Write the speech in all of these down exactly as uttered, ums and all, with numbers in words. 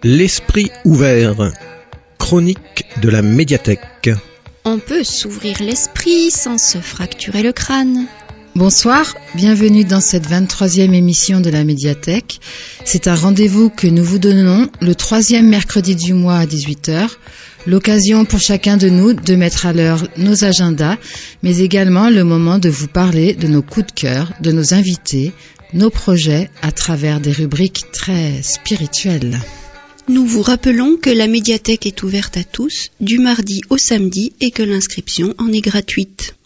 L'esprit ouvert, chronique de la médiathèque. On peut s'ouvrir l'esprit sans se fracturer le crâne. Bonsoir, bienvenue dans cette vingt-troisième émission de la médiathèque. C'est un rendez-vous que nous vous donnons le troisième mercredi du mois à dix-huit heures. L'occasion pour chacun de nous de mettre à l'heure nos agendas, mais également le moment de vous parler de nos coups de cœur, de nos invités, nos projets à travers des rubriques très spirituelles. Nous vous rappelons que la médiathèque est ouverte à tous, du mardi au samedi, et que l'inscription en est gratuite.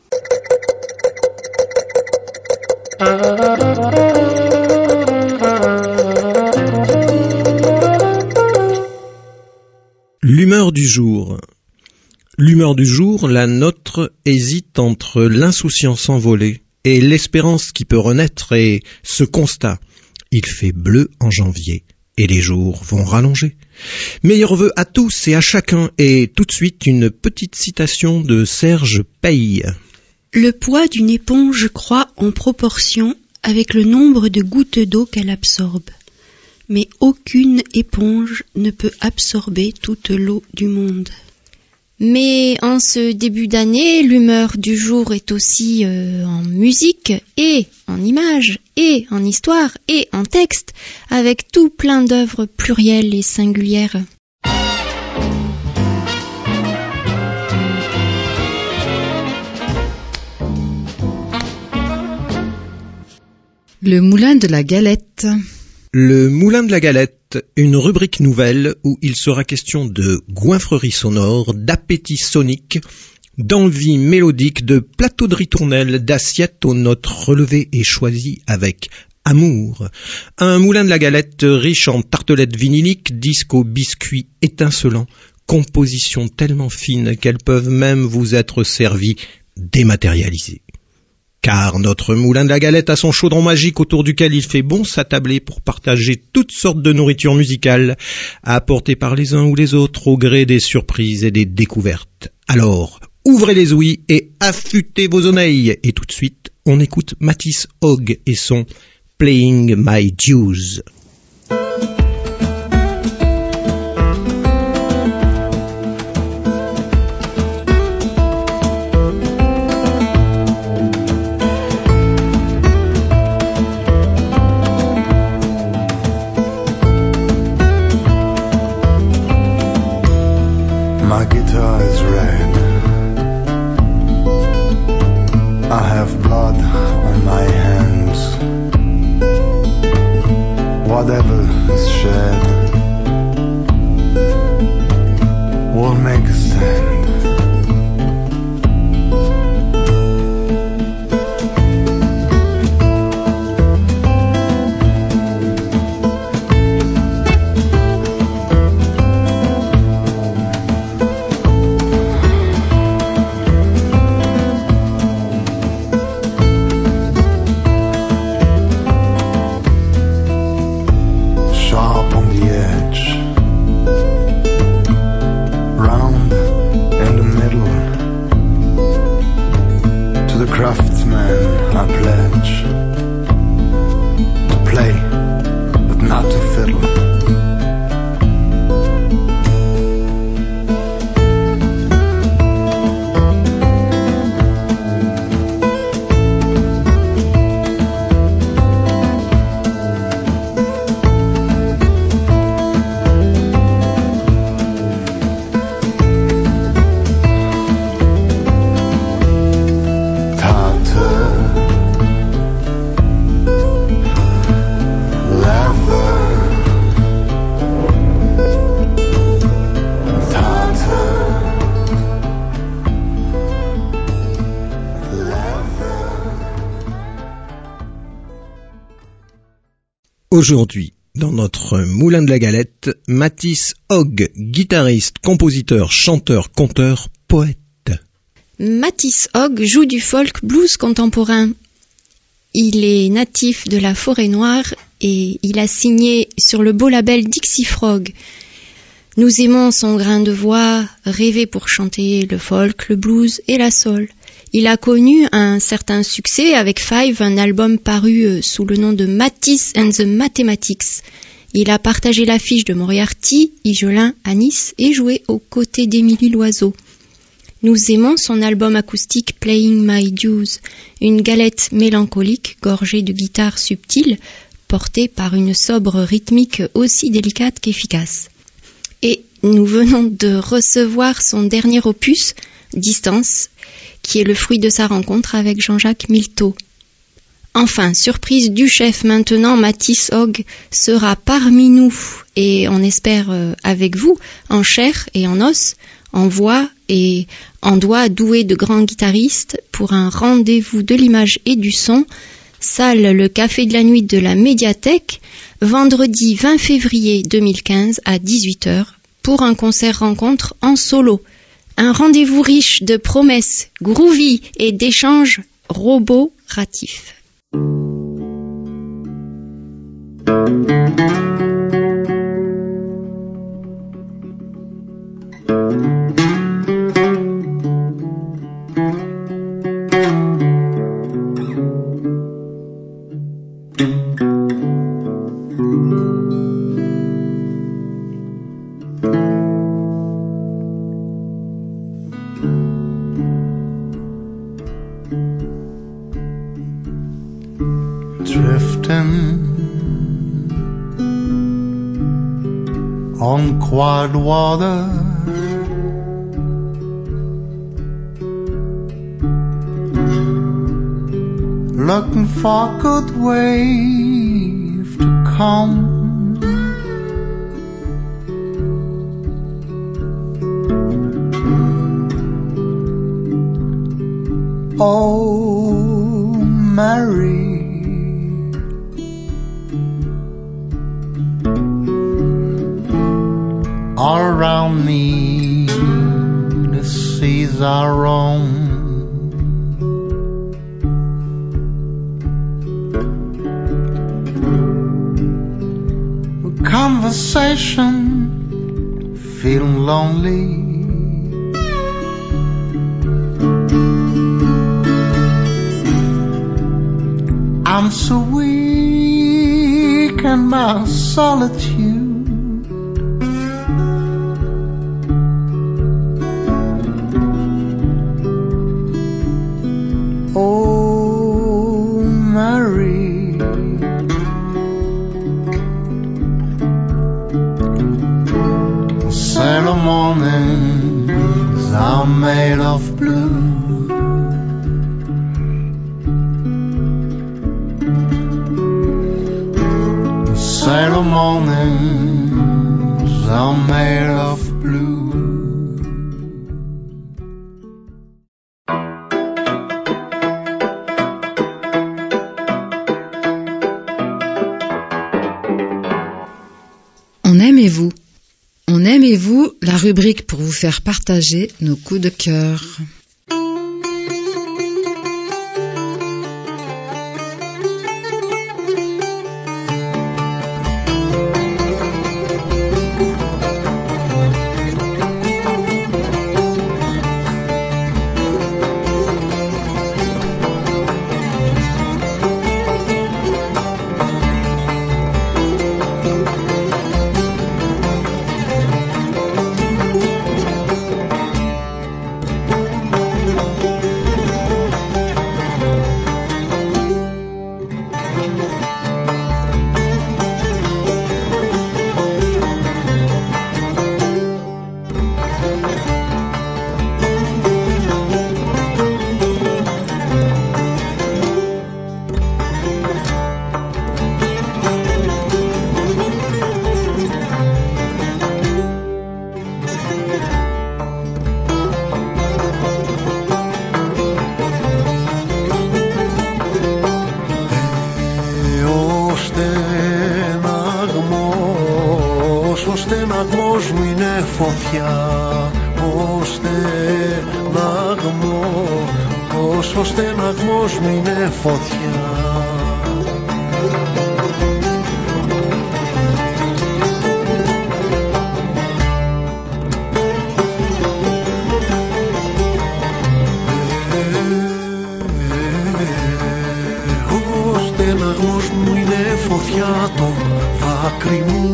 L'humeur du jour. L'humeur du jour, la nôtre, hésite entre l'insouciance envolée et l'espérance qui peut renaître et ce constat. Il fait bleu en janvier et les jours vont rallonger. Meilleurs vœux à tous et à chacun et tout de suite une petite citation de Serge Paye. Le poids d'une éponge croît en proportion avec le nombre de gouttes d'eau qu'elle absorbe. Mais aucune éponge ne peut absorber toute l'eau du monde. Mais en ce début d'année, l'humeur du jour est aussi euh, en musique et en images et en histoire et en texte, avec tout plein d'œuvres plurielles et singulières. Le moulin de la galette. Le Moulin de la Galette, une rubrique nouvelle où il sera question de goinfrerie sonore, d'appétit sonique, d'envie mélodique, de plateaux de ritournelles, d'assiettes aux notes relevées et choisies avec amour. Un Moulin de la Galette riche en tartelettes vinyliques, disques aux biscuits étincelants, compositions tellement fines qu'elles peuvent même vous être servies dématérialisées. Car notre Moulin de la Galette a son chaudron magique autour duquel il fait bon s'attabler pour partager toutes sortes de nourriture musicale, apportée par les uns ou les autres au gré des surprises et des découvertes. Alors, ouvrez les ouïes et affûtez vos oreilles. Et tout de suite, on écoute Matisse Hogg et son « Playing My Dues ». My guitar is red. I have blood on my hands. Whatever is shed will make a stand. Craftsman, I pledge to play, but not to fiddle. Aujourd'hui, dans notre Moulin de la Galette, Matisse Hogg, guitariste, compositeur, chanteur, conteur, poète. Matisse Hogg joue du folk blues contemporain. Il est natif de la Forêt-Noire et il a signé sur le beau label Dixie Frog. Nous aimons son grain de voix, rêvé pour chanter le folk, le blues et la soul. Il a connu un certain succès avec Five, un album paru sous le nom de Matisse and the Mathematics. Il a partagé l'affiche de Moriarty, Igelin à Nice et joué aux côtés d'Émilie Loiseau. Nous aimons son album acoustique Playing My Dues, une galette mélancolique gorgée de guitare subtile, portée par une sobre rythmique aussi délicate qu'efficace. Et nous venons de recevoir son dernier opus, Distance, qui est le fruit de sa rencontre avec Jean-Jacques Milteau. Enfin, surprise du chef maintenant, Matisse Hogg sera parmi nous et on espère euh, avec vous, en chair et en os, en voix et en doigts doués de grands guitaristes pour un rendez-vous de l'image et du son, salle Le Café de la Nuit de la Médiathèque, vendredi vingt février deux mille quinze à dix-huit heures pour un concert-rencontre en solo. Un rendez-vous riche de promesses, groovy et d'échanges roboratifs. On quiet water, looking for a good wave to come. Oh, Mary, all around me the seas are roam. Conversation, feeling lonely. I'm so weak in my solitude. Oh, Mary, sailor mornings are made of blue. Sailor mornings are made of blue. On aime et vous. On aime et vous, la rubrique pour vous faire partager nos coups de cœur. Ο στεναγμός μου είναι φωτιά, ο στεναγμός, ο στεναγμός μου είναι φωτιά. Ο στεναγμός μου είναι φωτιά, το δάκρυ μου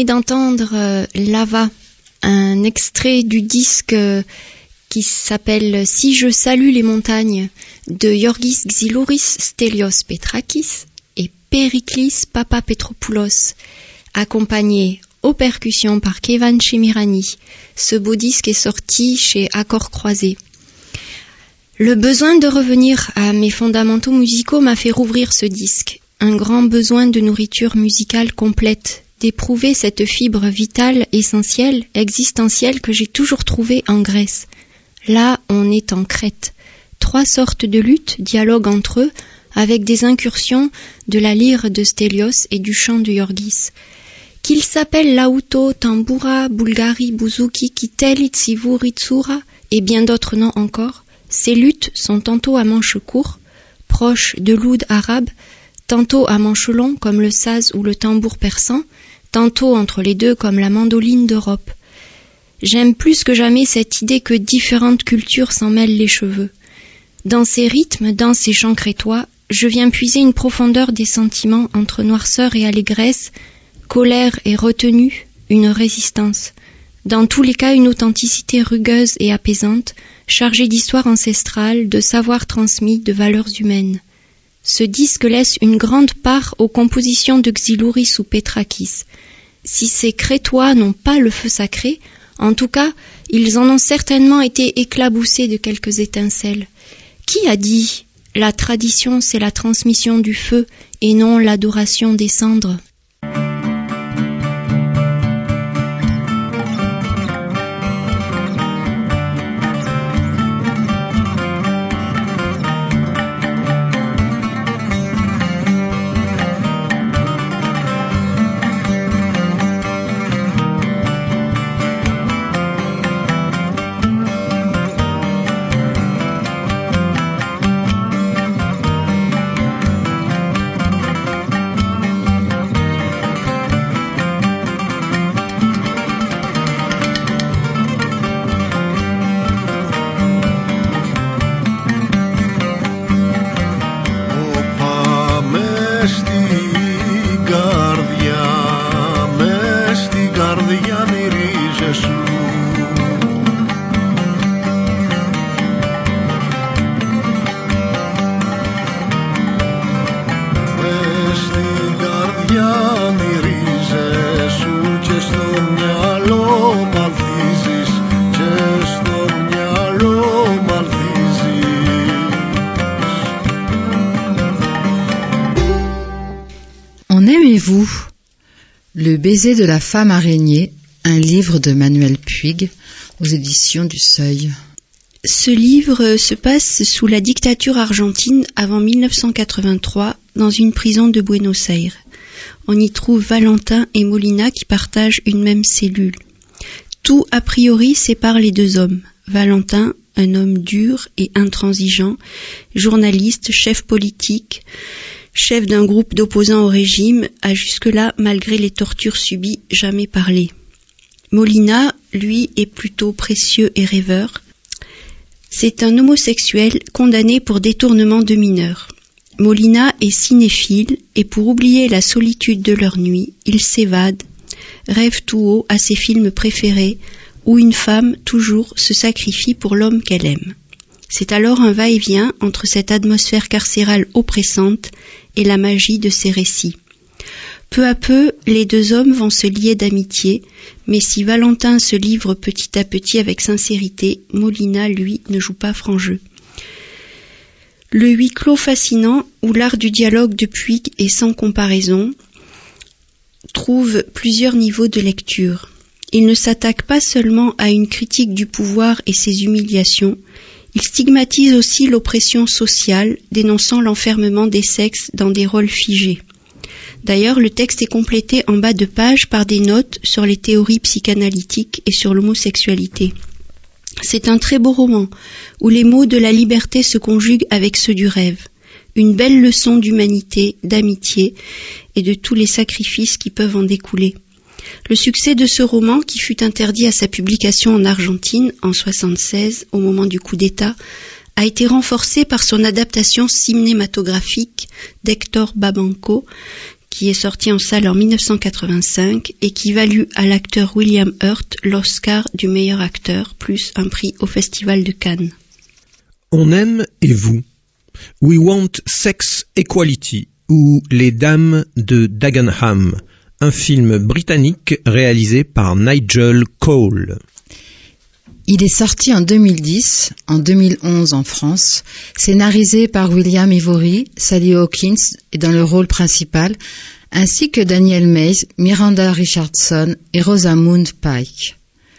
d'entendre euh, Lava, un extrait du disque euh, qui s'appelle « Si je salue les montagnes » de Yorgis Xylouris Stelios Petrakis et Périclis Papapetropoulos, accompagné aux percussions par Kevan Chemirani. Ce beau disque est sorti chez Accords Croisés. Le besoin de revenir à mes fondamentaux musicaux m'a fait rouvrir ce disque. Un grand besoin de nourriture musicale complète, d'éprouver cette fibre vitale, essentielle, existentielle que j'ai toujours trouvée en Grèce. Là, on est en Crète. Trois sortes de luttes dialoguent entre eux avec des incursions de la lyre de Stelios et du chant de Yorgis. Qu'ils s'appellent Lauto, Tamboura, Bulgari, Bouzouki, Kiteli, Tsivu, Ritsura et bien d'autres noms encore, ces luttes sont tantôt à manche court, proches de l'oud arabe, tantôt à manche long comme le saz ou le tambour persan, tantôt entre les deux comme la mandoline d'Europe. J'aime plus que jamais cette idée que différentes cultures s'en mêlent les cheveux. Dans ces rythmes, dans ces chants crétois, je viens puiser une profondeur des sentiments entre noirceur et allégresse, colère et retenue, une résistance. Dans tous les cas, une authenticité rugueuse et apaisante, chargée d'histoire ancestrale, de savoir transmis, de valeurs humaines. Ce disque laisse une grande part aux compositions de Xylouris ou Petrakis. Si ces Crétois n'ont pas le feu sacré, en tout cas, ils en ont certainement été éclaboussés de quelques étincelles. Qui a dit « La tradition, c'est la transmission du feu et non l'adoration des cendres » ? Le baiser de la femme araignée, un livre de Manuel Puig aux éditions du Seuil. Ce livre se passe sous la dictature argentine avant mille neuf cent quatre-vingt-trois dans une prison de Buenos Aires. On y trouve Valentin et Molina qui partagent une même cellule. Tout a priori sépare les deux hommes. Valentin, un homme dur et intransigeant, journaliste, chef politique, chef d'un groupe d'opposants au régime, a jusque-là, malgré les tortures subies, jamais parlé. Molina, lui, est plutôt précieux et rêveur. C'est un homosexuel condamné pour détournement de mineurs. Molina est cinéphile et pour oublier la solitude de leur nuit, il s'évade, rêve tout haut à ses films préférés où une femme, toujours, se sacrifie pour l'homme qu'elle aime. C'est alors un va-et-vient entre cette atmosphère carcérale oppressante et la magie de ses récits. Peu à peu, les deux hommes vont se lier d'amitié, mais si Valentin se livre petit à petit avec sincérité, Molina, lui, ne joue pas franc jeu. Le huis clos fascinant, où l'art du dialogue de Puig est sans comparaison, trouve plusieurs niveaux de lecture. Il ne s'attaque pas seulement à une critique du pouvoir et ses humiliations, il stigmatise aussi l'oppression sociale, dénonçant l'enfermement des sexes dans des rôles figés. D'ailleurs, le texte est complété en bas de page par des notes sur les théories psychanalytiques et sur l'homosexualité. C'est un très beau roman, où les mots de la liberté se conjuguent avec ceux du rêve. Une belle leçon d'humanité, d'amitié et de tous les sacrifices qui peuvent en découler. Le succès de ce roman, qui fut interdit à sa publication en Argentine en soixante-seize, au moment du coup d'État, a été renforcé par son adaptation cinématographique d'Hector Babenco, qui est sorti en salle en mille neuf cent quatre-vingt-cinq et qui valut à l'acteur William Hurt l'Oscar du meilleur acteur, plus un prix au Festival de Cannes. On aime et vous. We Want Sex Equality ou Les Dames de Dagenham, un film britannique réalisé par Nigel Cole. Il est sorti en deux mille dix, en deux mille onze en France, scénarisé par William Ivory, Sally Hawkins est dans le rôle principal, ainsi que Daniel Mays, Miranda Richardson et Rosamund Pike.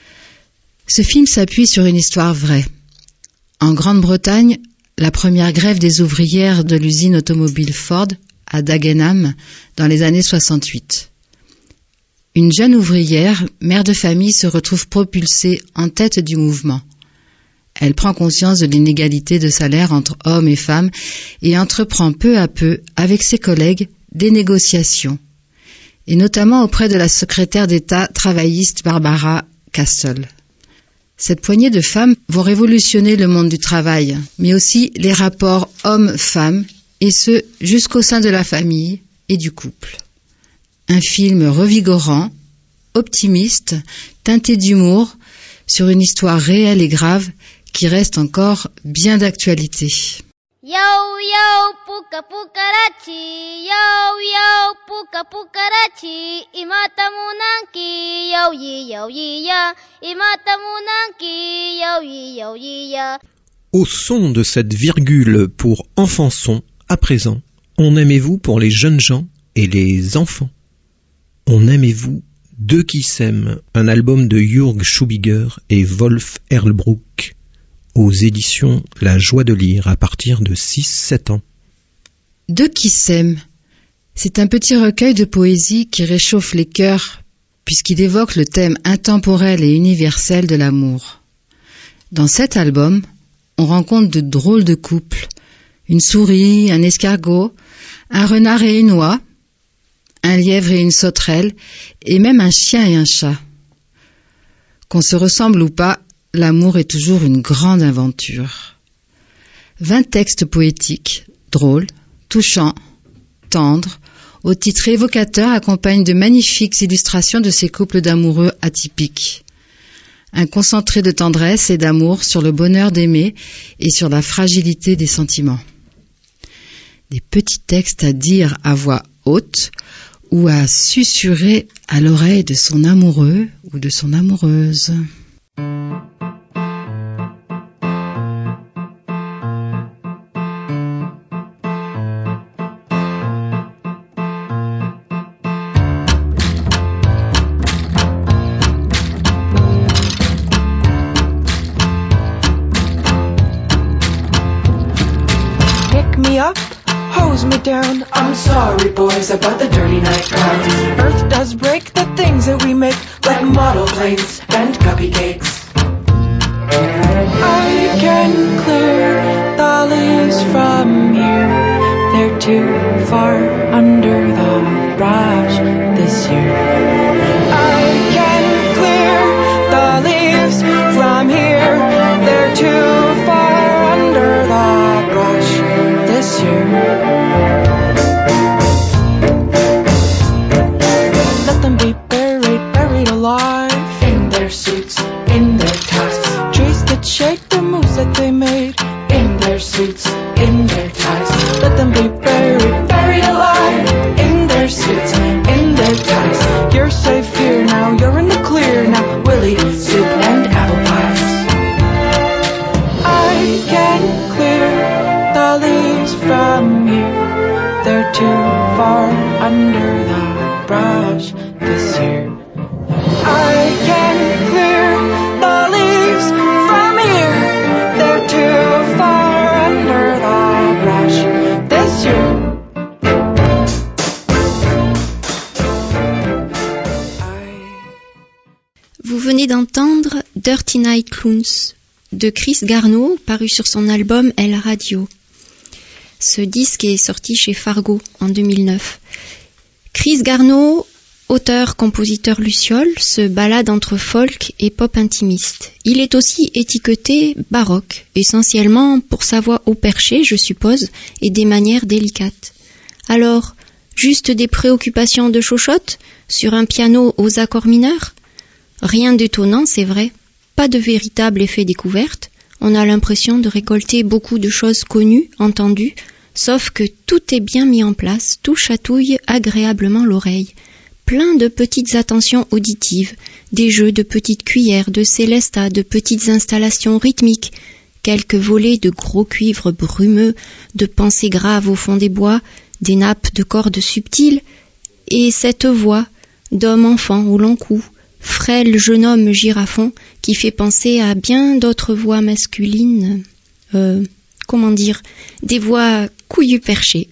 Ce film s'appuie sur une histoire vraie. En Grande-Bretagne, la première grève des ouvrières de l'usine automobile Ford à Dagenham dans les années soixante-huit. Une jeune ouvrière, mère de famille, se retrouve propulsée en tête du mouvement. Elle prend conscience de l'inégalité de salaire entre hommes et femmes et entreprend peu à peu, avec ses collègues, des négociations, et notamment auprès de la secrétaire d'État travailliste Barbara Castle. Cette poignée de femmes vont révolutionner le monde du travail, mais aussi les rapports hommes-femmes, et ce, jusqu'au sein de la famille et du couple. Un film revigorant, optimiste, teinté d'humour, sur une histoire réelle et grave qui reste encore bien d'actualité. Yo yo puka pukarachi, yo yo puka pukarachi, imata munanki, yo yi yo yi ya, imata munanki, yo yi yo yi ya. Au son de cette virgule pour enfants-son, à présent, on aimez-vous pour les jeunes gens et les enfants. On aimez-vous Deux qui s'aiment, un album de Jürg Schubiger et Wolf Erlbruck, aux éditions La Joie de lire à partir de six sept ans. Deux qui s'aiment, c'est un petit recueil de poésie qui réchauffe les cœurs, puisqu'il évoque le thème intemporel et universel de l'amour. Dans cet album, on rencontre de drôles de couples, une souris, un escargot, un renard et une oie, un lièvre et une sauterelle, et même un chien et un chat. Qu'on se ressemble ou pas, l'amour est toujours une grande aventure. Vingt textes poétiques, drôles, touchants, tendres, au titre évocateur accompagnent de magnifiques illustrations de ces couples d'amoureux atypiques. Un concentré de tendresse et d'amour sur le bonheur d'aimer et sur la fragilité des sentiments. Des petits textes à dire à voix haute ou à susurrer à l'oreille de son amoureux ou de son amoureuse. Pick me up, hose me down. I'm sorry, boys, about the dirty night crowds. Earth does break the things that we make, like model planes and cupcakes. I can clear the leaves from here. They're too far under the brush this year. I can clear the leaves from here. They're too far under the brush this year. Let them be buried, buried alive in their suits, in their ties. Trees that shake the moves that they made in their suits, in their ties. Let them be buried, buried alive in their suits, in their ties. You're safe here now, you're in the clear now, Willie, soup and apple pies. I can clear the leaves from here. They're too far under the brush this year. I can clear the leaves from here. They're too far under the brush this year. Vous venez d'entendre Dirty Night Clowns de Chris Garneau, paru sur son album El Radio. Ce disque est sorti chez Fargo en deux mille neuf. Chris Garneau, auteur-compositeur luciole, se balade entre folk et pop intimiste. Il est aussi étiqueté baroque, essentiellement pour sa voix haut perché, je suppose, et des manières délicates. Alors, Juste des préoccupations de chochotte sur un piano aux accords mineurs? Rien d'étonnant, c'est vrai. Pas de véritable effet découverte. On a l'impression de récolter beaucoup de choses connues, entendues, sauf que tout est bien mis en place, tout chatouille agréablement l'oreille. Plein de petites attentions auditives, des jeux de petites cuillères, de célestas, de petites installations rythmiques, quelques volets de gros cuivre brumeux, de pensées graves au fond des bois, des nappes de cordes subtiles, et cette voix d'homme-enfant au long cou, frêle jeune homme girafon, qui fait penser à bien d'autres voix masculines, euh, comment dire, des voix couillues perchées.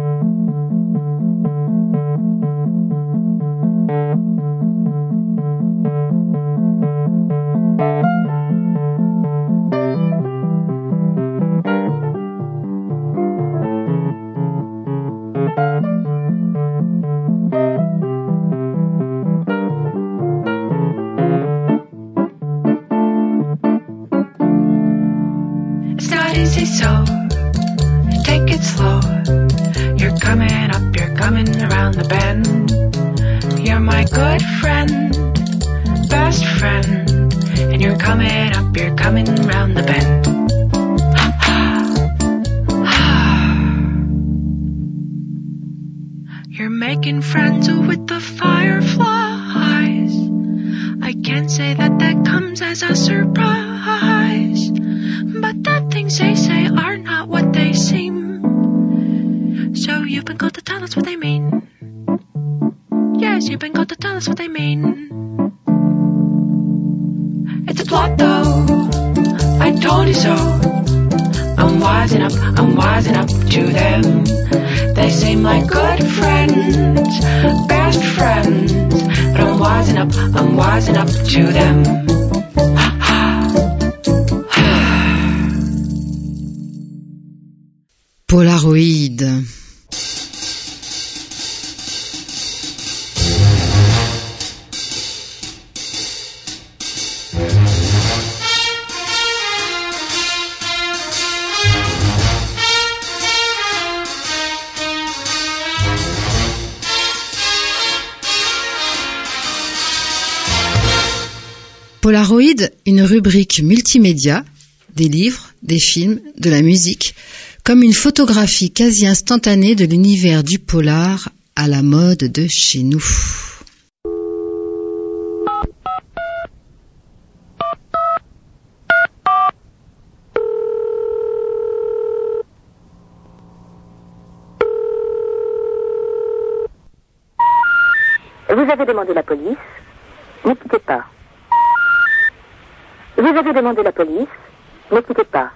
Polaroid. Polaroid, une rubrique multimédia, des livres, des films, de la musique, comme une photographie quasi instantanée de l'univers du polar à la mode de chez nous. Vous avez demandé la police, ne quittez pas. Vous avez demandé la police, ne quittez pas.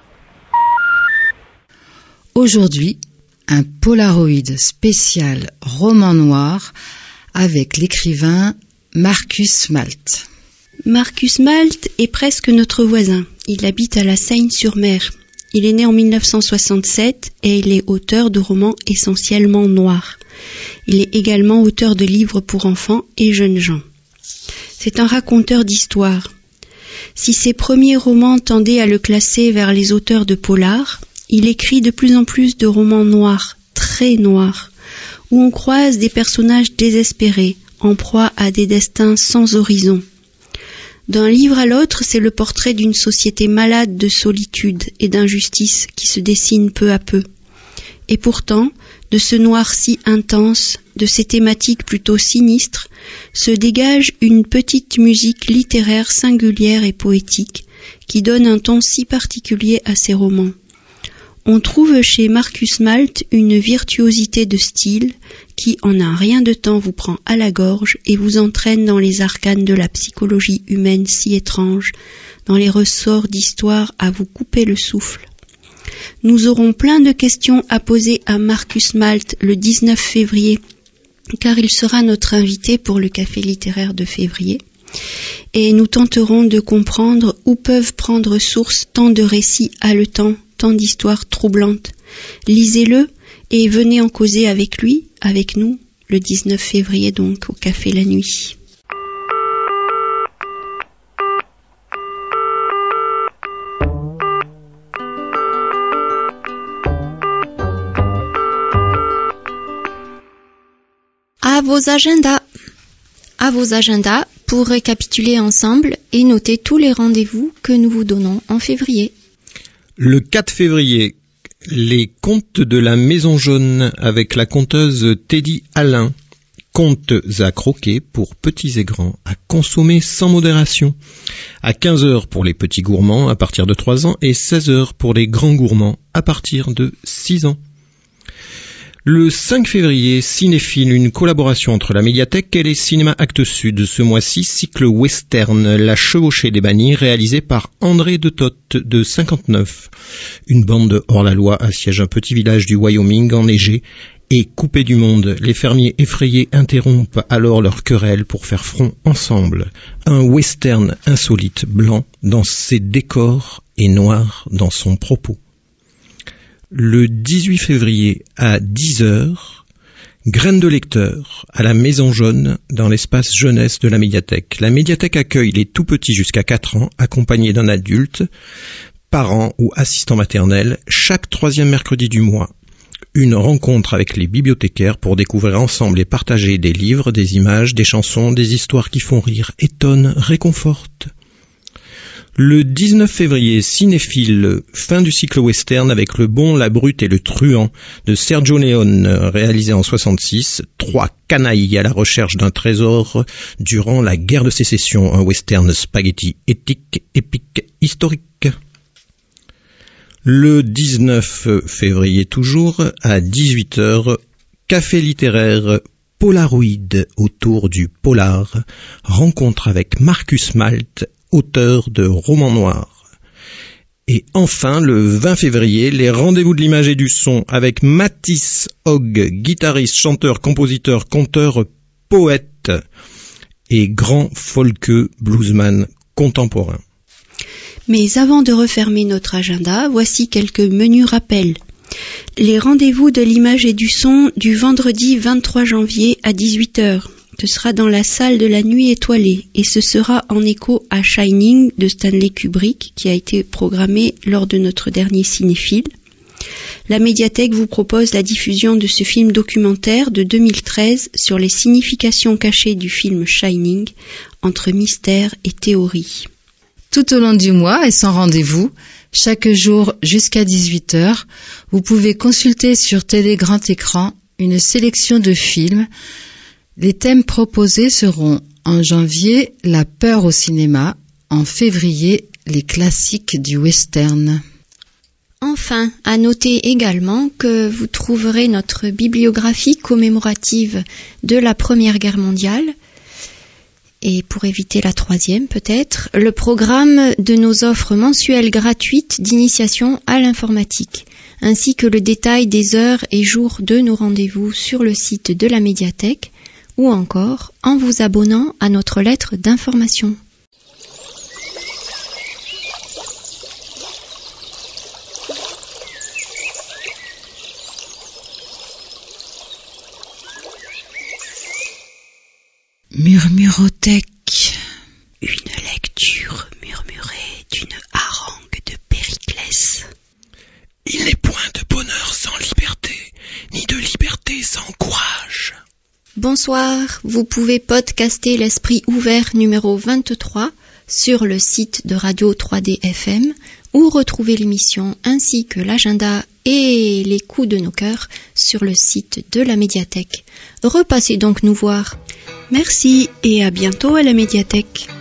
Aujourd'hui, un Polaroid spécial roman noir avec l'écrivain Marcus Malt. Marcus Malt est presque notre voisin. Il habite à la Seine-sur-Mer. Il est né en mille neuf cent soixante-sept et il est auteur de romans essentiellement noirs. Il est également auteur de livres pour enfants et jeunes gens. C'est un raconteur d'histoires. Si ses premiers romans tendaient à le classer vers les auteurs de polar, il écrit de plus en plus de romans noirs, très noirs, où on croise des personnages désespérés, en proie à des destins sans horizon. D'un livre à l'autre, c'est le portrait d'une société malade de solitude et d'injustice qui se dessine peu à peu. Et pourtant, de ce noir si intense, de ces thématiques plutôt sinistres, se dégage une petite musique littéraire singulière et poétique, qui donne un ton si particulier à ses romans. On trouve chez Marcus Malt une virtuosité de style qui, en un rien de temps, vous prend à la gorge et vous entraîne dans les arcanes de la psychologie humaine si étrange, dans les ressorts d'histoire à vous couper le souffle. Nous aurons plein de questions à poser à Marcus Malt le dix-neuf février, car il sera notre invité pour le café littéraire de février. Et nous tenterons de comprendre où peuvent prendre source tant de récits haletants, tant d'histoires troublantes. Lisez-le et venez en causer avec lui, avec nous, le dix-neuf février donc, au Café la Nuit. À vos agendas. À vos agendas pour récapituler ensemble et noter tous les rendez-vous que nous vous donnons en février. Le quatre février, les contes de la Maison Jaune avec la conteuse Teddy Alain. Contes à croquer pour petits et grands, à consommer sans modération. À quinze heures pour les petits gourmands à partir de trois ans et seize heures pour les grands gourmands à partir de six ans. Le cinq février, Cinéphile, une collaboration entre la médiathèque et les cinémas Actes Sud. Ce mois-ci, cycle western, La Chevauchée des Bannis, réalisé par André de Toth de cinquante-neuf. Une bande hors-la-loi assiège un petit village du Wyoming enneigé et coupé du monde. Les fermiers effrayés interrompent alors leur querelle pour faire front ensemble. Un western insolite, blanc dans ses décors et noir dans son propos. Le dix-huit février à dix heures, Graines de lecteur à la Maison Jaune dans l'espace jeunesse de la médiathèque. La médiathèque accueille les tout petits jusqu'à quatre ans, accompagnés d'un adulte, parent ou assistant maternel, chaque troisième mercredi du mois. Une rencontre avec les bibliothécaires pour découvrir ensemble et partager des livres, des images, des chansons, des histoires qui font rire, étonnent, réconfortent. Le dix-neuf février, Cinéphile, fin du cycle western avec Le Bon, la Brute et le Truand de Sergio Leone, réalisé en soixante-six. Trois canailles à la recherche d'un trésor durant la guerre de sécession, un western spaghetti éthique, épique, historique. Le dix-neuf février toujours, à dix-huit heures, Café littéraire Polaroid autour du polar, rencontre avec Marcus Malt, auteur de romans noirs. Et enfin, le vingt février, les rendez-vous de l'image et du son avec Matisse Hogg, guitariste, chanteur, compositeur, conteur, poète et grand folkeux bluesman contemporain. Mais avant de refermer notre agenda, voici quelques menus rappels. Les rendez-vous de l'image et du son du vendredi vingt-trois janvier à dix-huit heures. Ce sera dans la salle de la nuit étoilée et ce sera en écho à Shining de Stanley Kubrick qui a été programmé lors de notre dernier cinéphile. La médiathèque vous propose la diffusion de ce film documentaire de deux mille treize sur les significations cachées du film Shining entre mystère et théorie. Tout au long du mois et sans rendez-vous, chaque jour jusqu'à dix-huit heures, vous pouvez consulter sur Télé Grand Écran une sélection de films. Les thèmes proposés seront en janvier la peur au cinéma, en février les classiques du western. Enfin, à noter également que vous trouverez notre bibliographie commémorative de la Première Guerre mondiale, et pour éviter la troisième peut-être, le programme de nos offres mensuelles gratuites d'initiation à l'informatique, ainsi que le détail des heures et jours de nos rendez-vous sur le site de la médiathèque, ou encore en vous abonnant à notre lettre d'information. Murmurothèque. Une lecture murmurée d'une harangue de Périclès. Il n'est point de bonheur sans liberté, ni de liberté sans courage. Bonsoir, vous pouvez podcaster l'Esprit ouvert numéro vingt-trois sur le site de Radio trois D F M ou retrouver l'émission ainsi que l'agenda et les coups de nos cœurs sur le site de la médiathèque. Repassez donc nous voir. Merci et à bientôt à la médiathèque.